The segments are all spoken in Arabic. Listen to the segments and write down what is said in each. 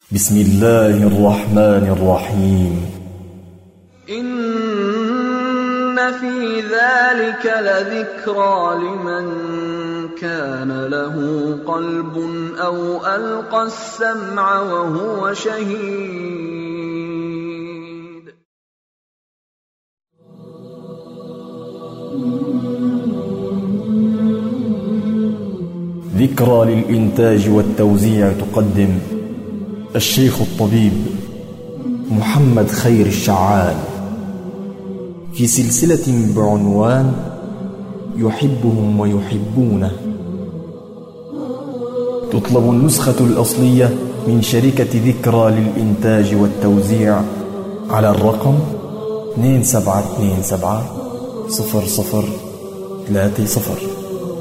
بسم الله الرحمن الرحيم. إن في ذلك لذكرى لمن كان له قلب أو ألقى السمع وهو شهيد. ذكرى للإنتاج والتوزيع تقدم الشيخ الطبيب محمد خير الشعال في سلسلة بعنوان يحبهم ويحبونه. تطلب النسخة الأصلية من شركة ذكرى للإنتاج والتوزيع على الرقم 27270030.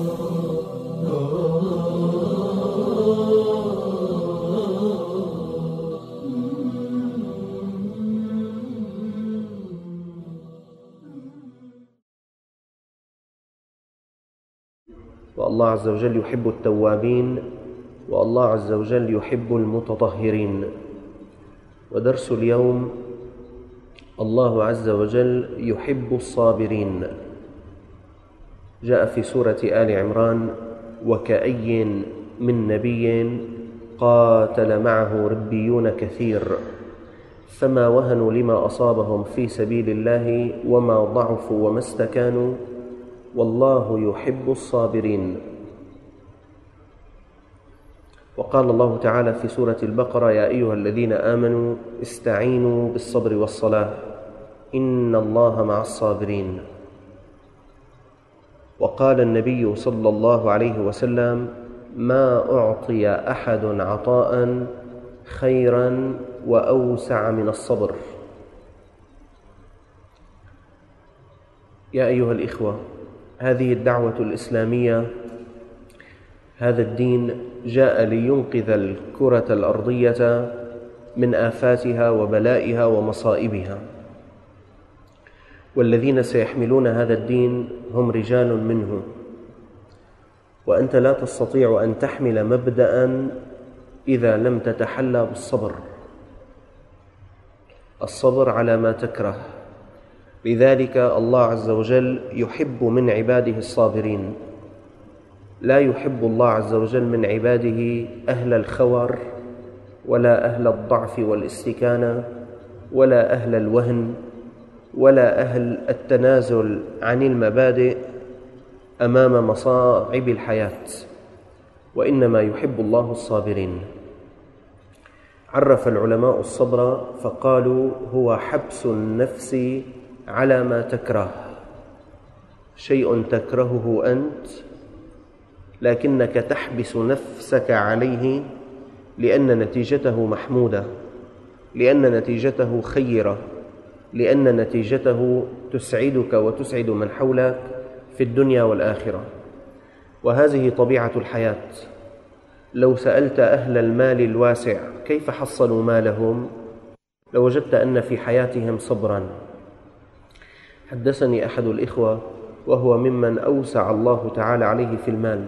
والله عز وجل يحب التوابين، والله عز وجل يحب المتطهرين. ودرس اليوم: الله عز وجل يحب الصابرين. جاء في سورة آل عمران: وكأي من نبي قاتل معه ربيون كثير فما وهنوا لما أصابهم في سبيل الله وما ضعفوا وما استكانوا والله يحب الصابرين. وقال الله تعالى في سورة البقرة: يا أيها الذين آمنوا استعينوا بالصبر والصلاة إن الله مع الصابرين. وقال النبي صلى الله عليه وسلم: ما أعطي أحد عطاء خيرا وأوسع من الصبر. يا أيها الإخوة، هذه الدعوة الإسلامية، هذا الدين جاء لينقذ الكرة الأرضية من آفاتها وبلائها ومصائبها، والذين سيحملون هذا الدين هم رجال منه. وأنت لا تستطيع أن تحمل مبدأ إذا لم تتحلى بالصبر، الصبر على ما تكره. لذلك الله عز وجل يحب من عباده الصابرين. لا يحب الله عز وجل من عباده أهل الخور ولا أهل الضعف والاستكانة ولا أهل الوهن ولا أهل التنازل عن المبادئ أمام مصاعب الحياة، وإنما يحب الله الصابرين. عرف العلماء الصبر فقالوا: هو حبس النفس على ما تكره، شيء تكرهه أنت لكنك تحبس نفسك عليه لأن نتيجته محمودة، لأن نتيجته خيرة، لأن نتيجته تسعدك وتسعد من حولك في الدنيا والآخرة. وهذه طبيعة الحياة. لو سألت أهل المال الواسع كيف حصلوا مالهم لوجدت أن في حياتهم صبرا. حدثني أحد الإخوة وهو ممن أوسع الله تعالى عليه في المال،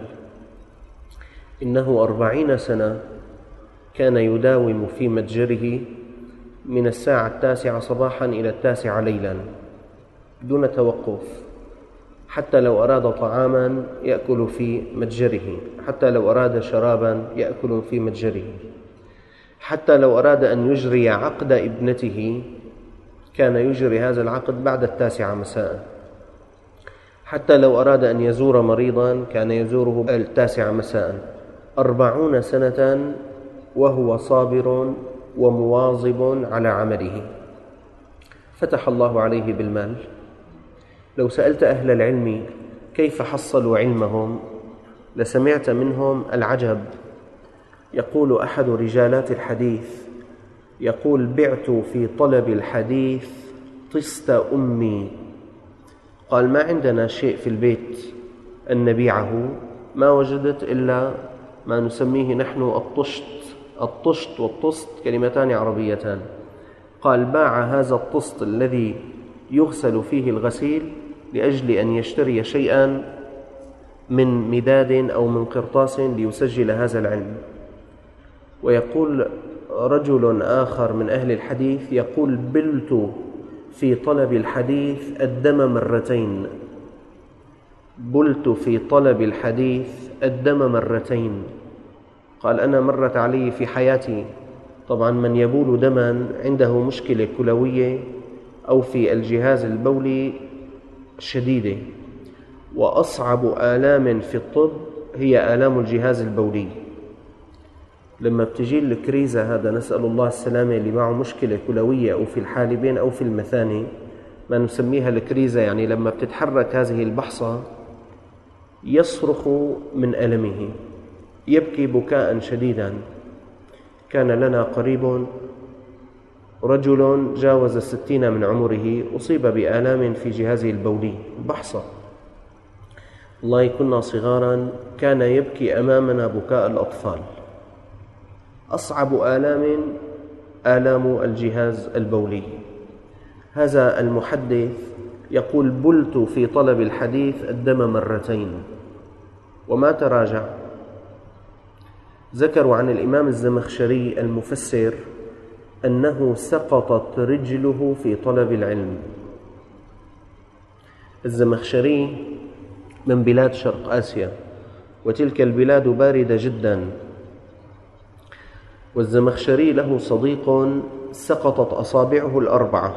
إنه 40 سنة كان يداوم في متجره من الساعة 9 صباحا إلى 9 ليلا دون توقف، حتى لو أراد طعاما يأكل في متجره، حتى لو أراد شرابا يأكل في متجره، حتى لو أراد أن يجري عقد ابنته كان يجري هذا العقد بعد 9 مساء، حتى لو أراد أن يزور مريضا كان يزوره 9 مساء. 40 سنة وهو صابر ومواظب على عمله. فتح الله عليه بالمال. لو سألت أهل العلم كيف حصلوا علمهم لسمعت منهم العجب. يقول أحد رجالات الحديث: يقول: بعت في طلب الحديث طست أمي. قال: ما عندنا شيء في البيت أن نبيعه، ما وجدت إلا ما نسميه نحن الطشت. الطشت والطست كلمتان عربيتان. قال: باع هذا الطست الذي يغسل فيه الغسيل لأجل أن يشتري شيئا من مداد أو من قرطاس ليسجل هذا العلم. ويقول رجل آخر من أهل الحديث يقول: بلت في طلب الحديث الدم مرتين. بلت في طلب الحديث الدم مرتين. قال: أنا مرت علي في حياتي، طبعا من يبول دما عنده مشكلة كلوية أو في الجهاز البولي شديدة، وأصعب آلام في الطب هي آلام الجهاز البولي. لما بتجي الكريزة، هذا نسأل الله السلامة، اللي معه مشكلة كلوية أو في الحالبين أو في المثانة، ما نسميها الكريزة، يعني لما بتتحرك هذه البحصة يصرخ من ألمه، يبكي بكاء شديدا. كان لنا قريب رجل جاوز 60 من عمره، أصيب بآلام في جهازه البولي، بحصة. الله كنا صغارا كان يبكي أمامنا بكاء الأطفال. أصعب آلام الجهاز البولي. هذا المحدث يقول: بلت في طلب الحديث الدم مرتين، وما تراجع. ذكروا عن الإمام الزمخشري المفسر أنه سقطت رجله في طلب العلم. الزمخشري من بلاد شرق آسيا، وتلك البلاد باردة جدا. والزمخشري له صديق سقطت أصابعه الأربعة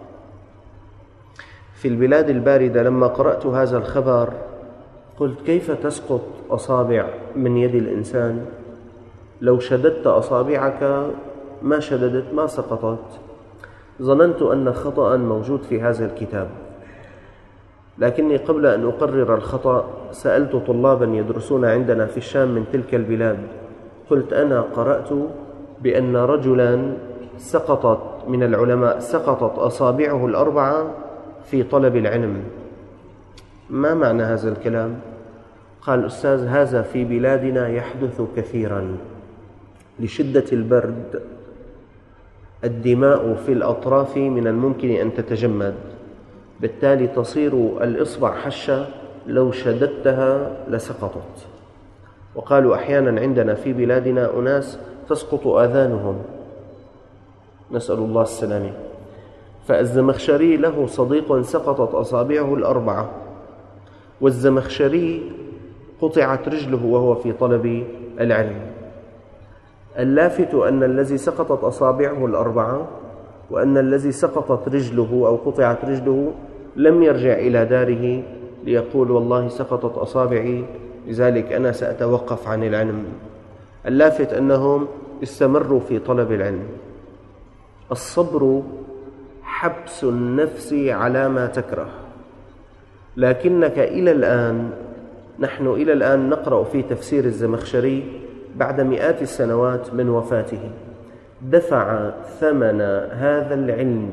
في البلاد الباردة. لما قرأت هذا الخبر قلت: كيف تسقط أصابع من يد الإنسان؟ لو شددت أصابعك ما شددت، ما سقطت. ظننت أن خطأ موجود في هذا الكتاب، لكني قبل أن أقرر الخطأ سألت طلابا يدرسون عندنا في الشام من تلك البلاد، قلت: أنا قرأت بأن رجلا سقطت من العلماء سقطت أصابعه الأربعة في طلب العلم. ما معنى هذا الكلام؟ قال: أستاذ، هذا في بلادنا يحدث كثيرا. لشدة البرد الدماء في الأطراف من الممكن أن تتجمد، بالتالي تصير الإصبع هشة، لو شددتها لسقطت. وقالوا: أحيانا عندنا في بلادنا أناس تسقط آذانهم، نسأل الله السلامة. فالزمخشري له صديق سقطت أصابعه الأربعة، والزمخشري قطعت رجله وهو في طلب العلم. اللافت أن الذي سقطت أصابعه الأربعة وأن الذي سقطت رجله أو قطعت رجله لم يرجع إلى داره ليقول: والله سقطت أصابعي لذلك أنا سأتوقف عن العلم. اللافت أنهم استمروا في طلب العلم. الصبر حبس النفس على ما تكره. لكنك نحن إلى الآن نقرأ في تفسير الزمخشري بعد مئات السنوات من وفاته. دفع ثمن هذا العلم.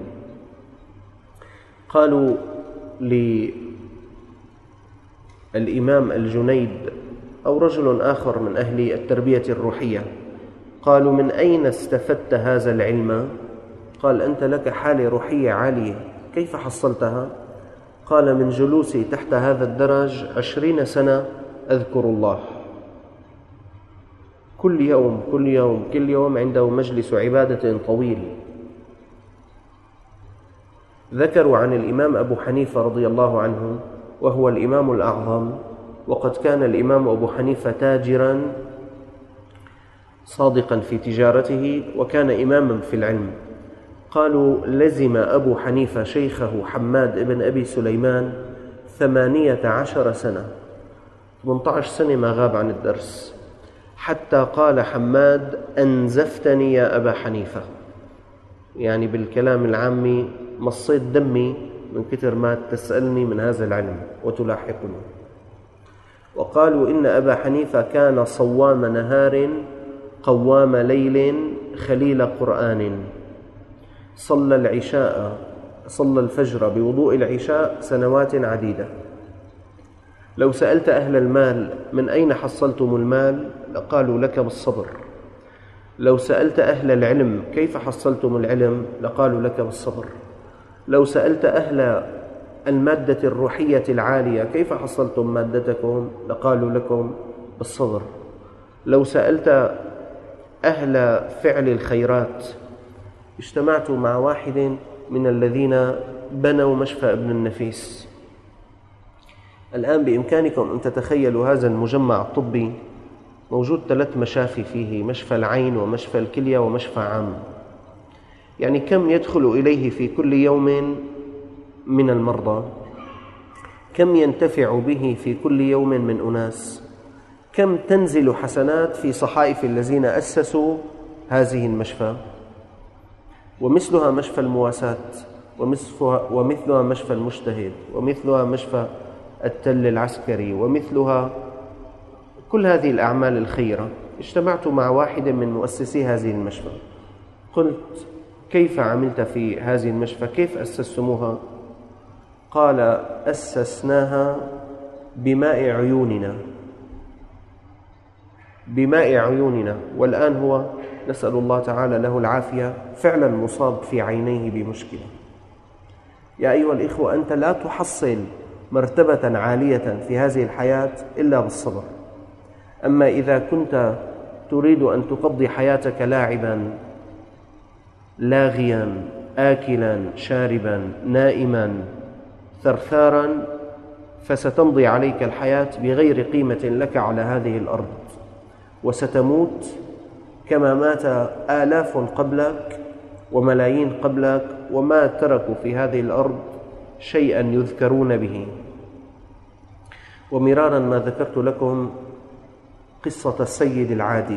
قالوا للإمام الجنيد أو رجل آخر من أهل التربية الروحية، قالوا: من أين استفدت هذا العلم؟ قال: أنت لك حالة روحية عالية، كيف حصلتها؟ قال: من جلوسي تحت هذا الدرج 20 سنة أذكر الله، كل يوم عنده مجلس عبادة طويل. ذكروا عن الإمام أبو حنيفة رضي الله عنه، وهو الإمام الأعظم، وقد كان الإمام أبو حنيفة تاجرا صادقا في تجارته، وكان إماما في العلم. قالوا: لزم أبو حنيفة شيخه حماد ابن أبي سليمان 18 سنة، 18 سنة ما غاب عن الدرس، حتى قال حماد: أنزفتني يا أبا حنيفة، يعني بالكلام العامي مصيت دمي من كثر ما تسألني من هذا العلم وتلاحقني. وقالوا: إن أبا حنيفة كان صوام نهار قوام ليل خليل قرآن، صلى الفجر بوضوء العشاء سنوات عديدة. لو سألت أهل المال: من أين حصلتم المال؟ لقالوا: لك بالصبر. لو سألت أهل العلم: كيف حصلتم العلم؟ لقالوا: لك بالصبر. لو سألت أهل المادة الروحية العالية: كيف حصلتم مادتكم؟ لقالوا: لكم بالصبر. لو سألت أهل فعل الخيرات. اجتمعت مع واحد من الذين بنوا مشفى ابن النفيس. الآن بإمكانكم أن تتخيلوا هذا المجمع الطبي موجود 3 مشافي فيه، مشفى العين ومشفى الكلية ومشفى عام. يعني كم يدخل إليه في كل يوم من المرضى، كم ينتفع به في كل يوم من أناس، كم تنزل حسنات في صحائف الذين أسسوا هذه المشفى. ومثلها مشفى المواساة، ومثلها مشفى المجتهد، ومثلها مشفى التل العسكري، ومثلها كل هذه الأعمال الخيرة. اجتمعت مع واحد من مؤسسي هذه المشفى، قلت: كيف عملت في هذه المشفى؟ كيف أسستموها؟ قال: أسسناها بماء عيوننا، بماء عيوننا. والآن هو نسأل الله تعالى له العافية فعلا مصاب في عينيه بمشكلة. يا أيها الإخوة، أنت لا تحصل مرتبة عالية في هذه الحياة إلا بالصبر. أما إذا كنت تريد أن تقضي حياتك لاعبا لاغيا آكلا شاربا نائما ثرثارا، فستمضي عليك الحياة بغير قيمة لك على هذه الأرض، وستموت كما مات آلاف قبلك وملايين قبلك، وما تركوا في هذه الأرض شيئا يذكرون به. ومرارا ما ذكرت لكم قصة السيد العادي.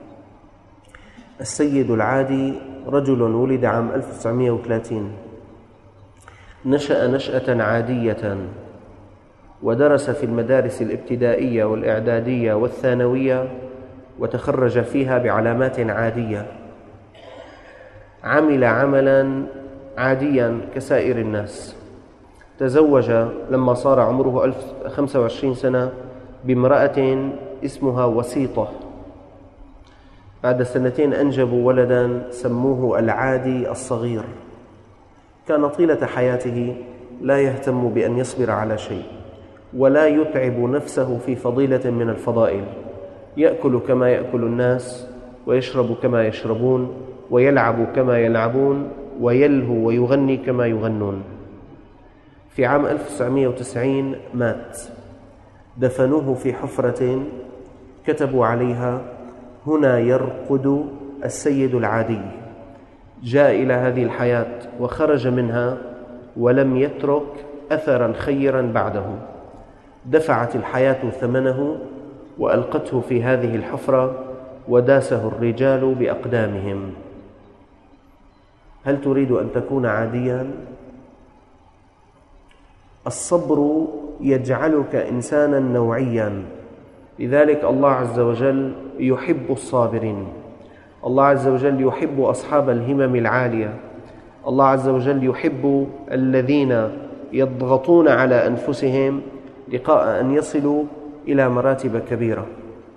السيد العادي رجل ولد عام 1930، نشأ نشأة عادية، ودرس في المدارس الابتدائية والإعدادية والثانوية، وتخرج فيها بعلامات عادية. عمل عملا عاديا كسائر الناس. تزوج لما صار عمره 25 سنة بامرأة اسمها وسيطة. بعد 2 أنجبوا ولدا سموه العادي الصغير. كان طيلة حياته لا يهتم بأن يصبر على شيء، ولا يتعب نفسه في فضيلة من الفضائل. يأكل كما يأكل الناس، ويشرب كما يشربون، ويلعب كما يلعبون، ويلهو ويغني كما يغنون. في عام 1990 مات. دفنوه في حفرة كتبوا عليها: هنا يرقد السيد العادي. جاء إلى هذه الحياة وخرج منها ولم يترك أثرا خيرا بعده. دفعت الحياة ثمنه وألقته في هذه الحفرة، وداسه الرجال بأقدامهم. هل تريد أن تكون عاديا؟ الصبر يجعلك إنسانا نوعيا. لذلك الله عز وجل يحب الصابرين. الله عز وجل يحب أصحاب الهمم العالية. الله عز وجل يحب الذين يضغطون على أنفسهم لقاء أن يصلوا إلى مراتب كبيرة،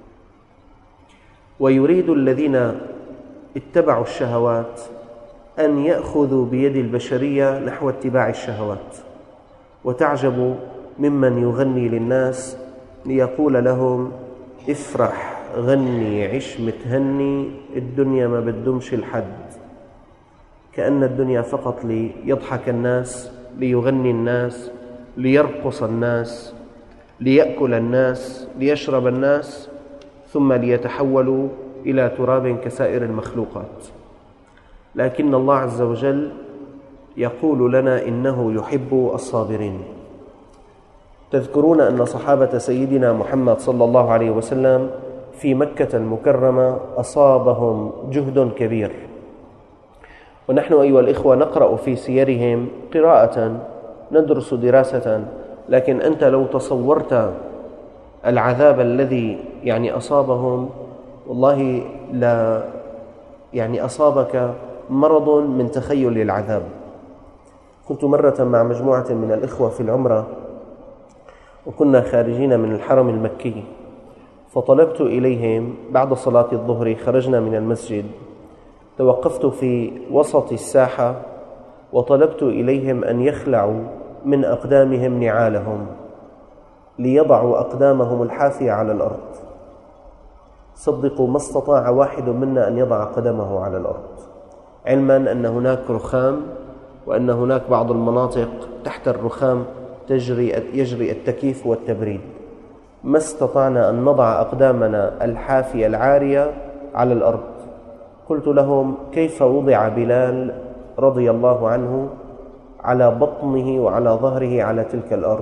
ويريد الذين اتبعوا الشهوات أن يأخذوا بيد البشرية نحو اتباع الشهوات. وتعجب ممن يغني للناس ليقول لهم: افرح غني عش متهني، الدنيا ما بدهمش الحد. كأن الدنيا فقط ليضحك الناس، ليغني الناس، ليرقص الناس، ليأكل الناس، ليشرب الناس، ثم ليتحولوا إلى تراب كسائر المخلوقات. لكن الله عز وجل يقول لنا إنه يحب الصابرين. تذكرون أن صحابة سيدنا محمد صلى الله عليه وسلم في مكة المكرمة أصابهم جهد كبير، ونحن أيها الإخوة نقرأ في سيرهم قراءة، ندرس دراسة، لكن أنت لو تصورت العذاب الذي أصابهم، والله لا أصابك مرض من تخيل العذاب. كنت مرة مع مجموعة من الإخوة في العمرة، وكنا خارجين من الحرم المكي، فطلبت إليهم بعد صلاة الظهر، خرجنا من المسجد، توقفت في وسط الساحة وطلبت إليهم أن يخلعوا من أقدامهم نعالهم، ليضعوا أقدامهم الحافية على الأرض. صدقوا ما استطاع واحد منا أن يضع قدمه على الأرض، علما أن هناك رخام، وأن هناك بعض المناطق تحت الرخام يجري التكييف والتبريد. ما استطعنا أن نضع أقدامنا الحافية العارية على الأرض. قلت لهم: كيف وضع بلال رضي الله عنه على بطنه وعلى ظهره على تلك الأرض؟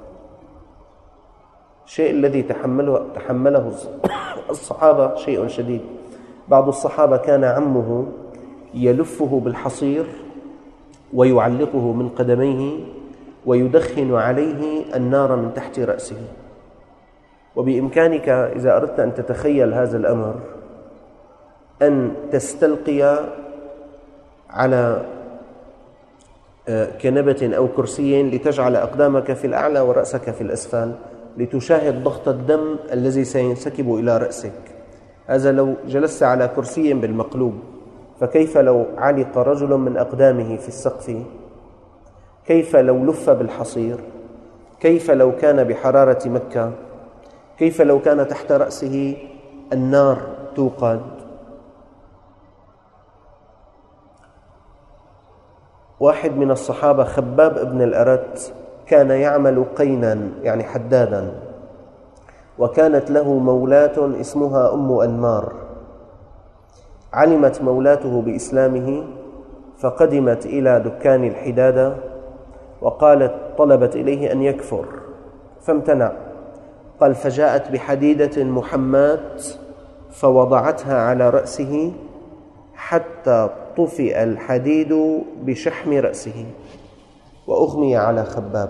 الشيء الذي تحمله الصحابة شيء شديد. بعض الصحابة كان عمه يلفه بالحصير ويعلقه من قدميه ويدخن عليه النار من تحت رأسه. وبإمكانك إذا أردت أن تتخيل هذا الأمر أن تستلقي على كنبة أو كرسي لتجعل أقدامك في الأعلى ورأسك في الأسفل لتشاهد ضغط الدم الذي سينسكب إلى رأسك. هذا لو جلست على كرسي بالمقلوب، فكيف لو علق رجل من أقدامه في السقف؟ كيف لو لف بالحصير؟ كيف لو كان بحرارة مكة؟ كيف لو كان تحت رأسه النار توقد؟ واحد من الصحابة خباب بن الأرت كان يعمل قينا يعني حدادا، وكانت له مولاة اسمها أم أنمار. علمت مولاته بإسلامه فقدمت إلى دكان الحدادة وقالت طلبت إليه أن يكفر فامتنع. قال: فجاءت بحديدة محماة فوضعتها على رأسه حتى طفئ الحديد بشحم رأسه وأغمي على خباب.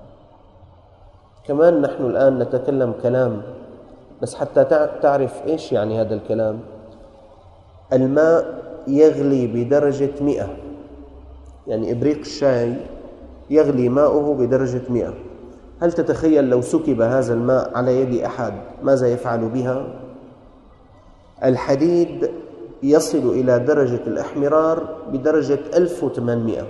كمان نحن الآن نتكلم كلام بس حتى تعرف إيش يعني هذا الكلام. الماء يغلي بدرجة 100، يعني إبريق الشاي يغلي ماؤه بدرجة 100. هل تتخيل لو سكب هذا الماء على يد أحد ماذا يفعل بها؟ الحديد يصل إلى درجة الإحمرار بدرجة 1800.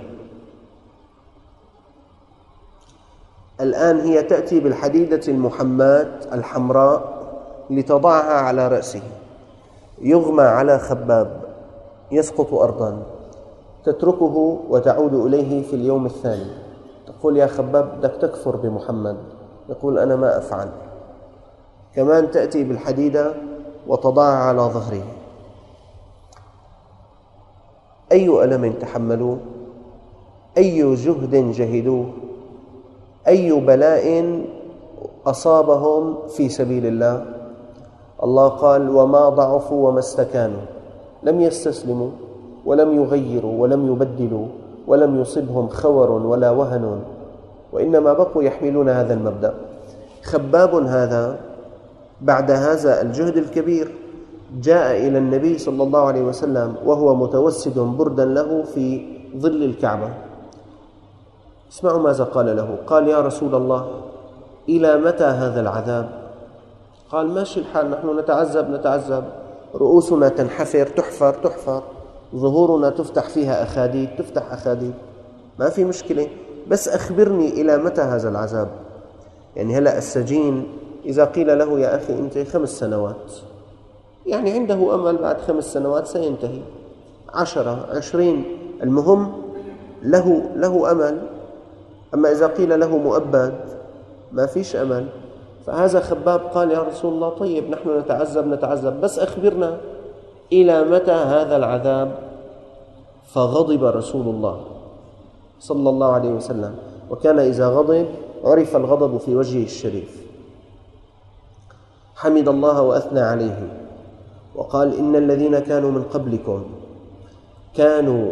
الآن هي تأتي بالحديدة المحماة الحمراء لتضعها على رأسه، يغمى على خباب يسقط أرضا، تتركه وتعود إليه في اليوم الثاني. تقول: يا خباب بدك تكفر بمحمد. يقول: أنا ما أفعل. كمان تأتي بالحديدة وتضعها على ظهره. أي ألم تحملوه، أي جهد جهدوه، أي بلاء أصابهم في سبيل الله. الله قال: وما ضعفوا وما استكانوا، لم يستسلموا ولم يغيروا ولم يبدلوا ولم يصبهم خور ولا وهن، وإنما بقوا يحملون هذا المبدأ. خباب هذا بعد هذا الجهد الكبير جاء إلى النبي صلى الله عليه وسلم وهو متوسد بردا له في ظل الكعبة. اسمعوا ماذا قال له. قال: يا رسول الله، إلى متى هذا العذاب؟ قال: ماشي الحال، نحن نتعذب، رؤوسنا تنحفر تحفر، ظهورنا تفتح فيها أخاديد، تفتح أخاديد، ما في مشكلة، بس أخبرني إلى متى هذا العذاب؟ يعني هلأ السجين إذا قيل له: يا أخي أنت 5 سنوات، يعني عنده أمل بعد 5 سنوات سينتهي، 10 20، المهم له أمل. أما إذا قيل له مؤبد ما فيش أمل. فهذا خباب قال: يا رسول الله، طيب نحن نتعذب، بس أخبرنا إلى متى هذا العذاب؟ فغضب رسول الله صلى الله عليه وسلم، وكان إذا غضب عرف الغضب في وجهه الشريف. حمد الله وأثنى عليه وقال: إن الذين كانوا من قبلكم كانوا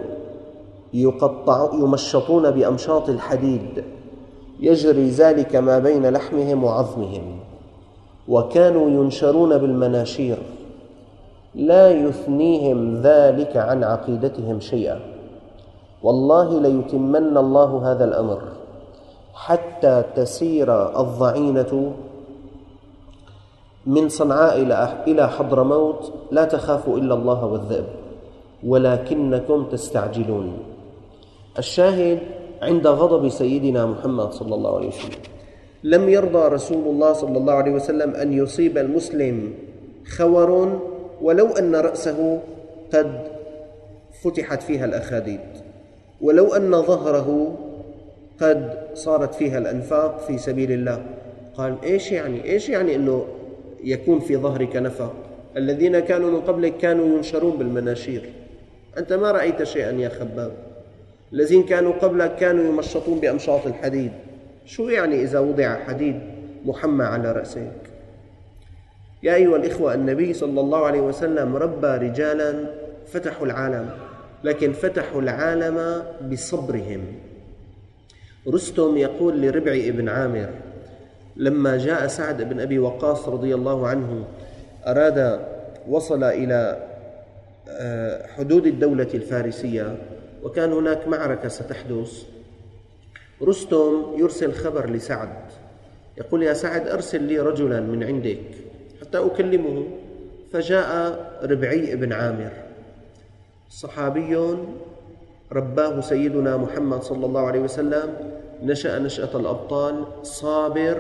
يمشطون بأمشاط الحديد يجري ذلك ما بين لحمهم وعظمهم، وكانوا ينشرون بالمناشير، لا يثنيهم ذلك عن عقيدتهم شيئا. والله ليتمن الله هذا الأمر حتى تسير الضعينة من صنعاء إلى حضرموت لا تخافوا إلا الله والذئب ولكنكم تستعجلون. الشاهد عند غضب سيدنا محمد صلى الله عليه وسلم لم يرضى رسول الله صلى الله عليه وسلم أن يصيب المسلم خور ولو أن رأسه قد فتحت فيها الأخاديد، ولو أن ظهره قد صارت فيها الأنفاق في سبيل الله. قال إيش يعني أنه يكون في ظهرك نفق؟ الذين كانوا من قبلك كانوا ينشرون بالمناشير، أنت ما رأيت شيئا يا خباب. الذين كانوا قبلك كانوا يمشطون بأمشاط الحديد، شو يعني إذا وضع حديد محمى على رأسك؟ يا أيها الإخوة، النبي صلى الله عليه وسلم ربى رجالا فتحوا العالم، لكن فتحوا العالم بصبرهم. رستم يقول لربعي بن عامر لما جاء سعد بن أبي وقاص رضي الله عنه وصل إلى حدود الدولة الفارسية وكان هناك معركة ستحدث، رستم يرسل خبر لسعد يقول يا سعد أرسل لي رجلا من عندك حتى أكلمه. فجاء ربعي بن عامر، صحابي رباه سيدنا محمد صلى الله عليه وسلم، نشأ نشأة الأبطال، صابر،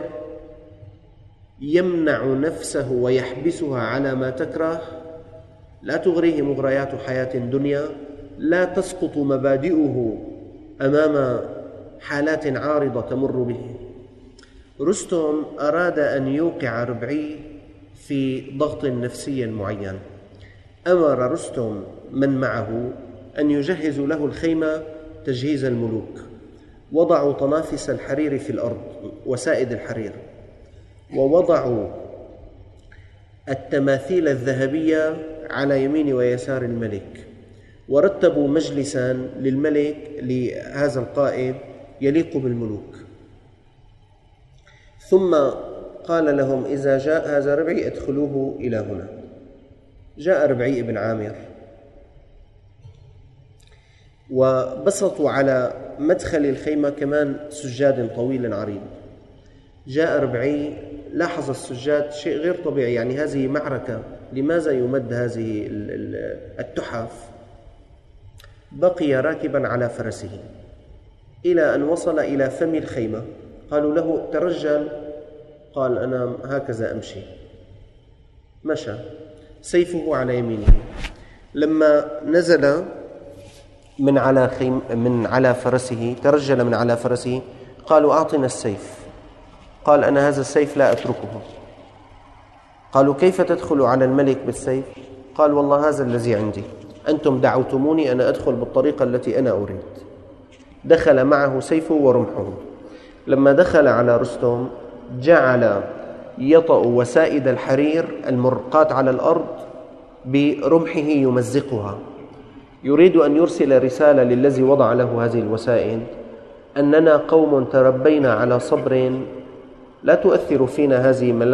يمنع نفسه ويحبسها على ما تكره، لا تغريه مغريات حياة الدنيا، لا تسقط مبادئه أمام حالات عارضة تمر به. رستم أراد أن يوقع ربعي في ضغط نفسي معين، أمر رستم من معه أن يجهزوا له الخيمة تجهيز الملوك، وضعوا طنافس الحرير في الأرض وسائد الحرير، ووضعوا التماثيل الذهبية على يمين ويسار الملك، ورتبوا مجلسا للملك لهذا القائد يليق بالملوك. ثم قال لهم إذا جاء هذا ربعي ادخلوه إلى هنا. جاء ربعي بن عامر وبسطوا على مدخل الخيمة كمان سجاد طويل عريض. جاء ربعي لاحظ السجاد شيء غير طبيعي، يعني هذه معركة، لماذا يمد هذه التحف؟ بقي راكبا على فرسه إلى أن وصل إلى فم الخيمة. قالوا له ترجل، قال أنا هكذا أمشي. مشى سيفه على يمينه. لما نزل من على فرسه، ترجل من على فرسه، قالوا أعطنا السيف. قال أنا هذا السيف لا أتركه. قالوا كيف تدخل على الملك بالسيف؟ قال والله هذا الذي عندي، أنتم دعوتموني أنا أدخل بالطريقة التي أنا أريد. دخل معه سيفه ورمحه. لما دخل على رستم جعل يطأ وسائد الحرير المرقات على الأرض برمحه يمزقها، يريد أن يرسل رسالة للذي وضع له هذه الوسائد أننا قوم تربينا على صبر لا تؤثر فينا هذه